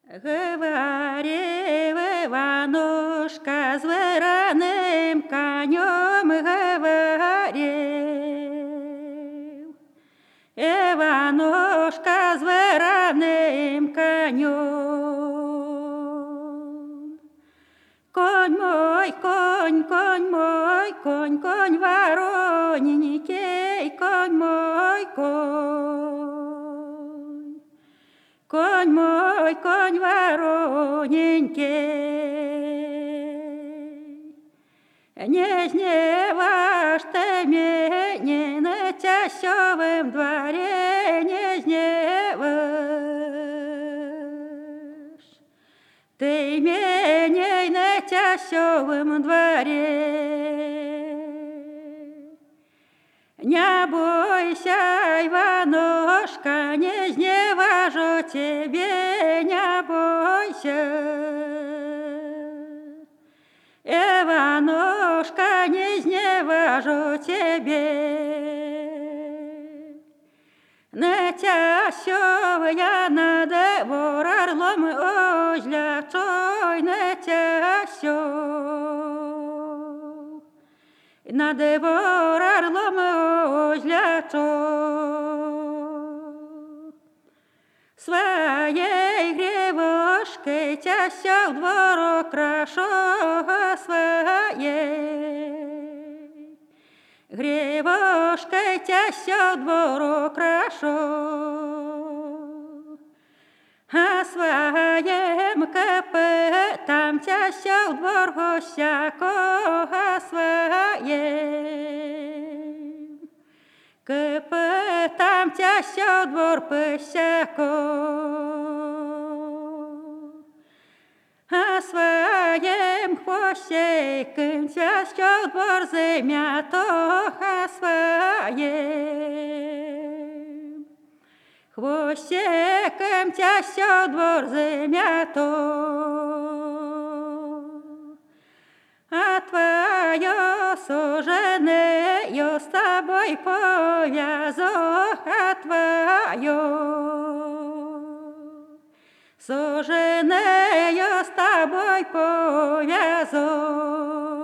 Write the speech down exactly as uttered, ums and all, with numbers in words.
Говорив Иванушка с вороным конем, говорил. Иванушка с вороным конем. Конь мой, конь, конь мой, конь, конь вороненький, конь мой, конь. Конь мой, конь вороненький, не гневашь ты меня на тясёвом дворе, не гневашь ты меня на тясёвом дворе. Не бойся, Иванушка, не гневажу тебе, не бойся. Иванушка, не гневажу тебе. На тясёвая над двор орлом озлячой, на тясёв. На двор орлом озлячой. Своей гривушкой тясёв двор украшу, своей гривушкой тясёв двор украшу. А своим копытом тясёв двор гусяку, а своим копытом тясёв двор пысяку. А своим хвостиком тясёв двор земяту, а своим хвостиком тясёв двор земяту. А твою суженую с тобой повязу, а твою суженую с тобой повязу.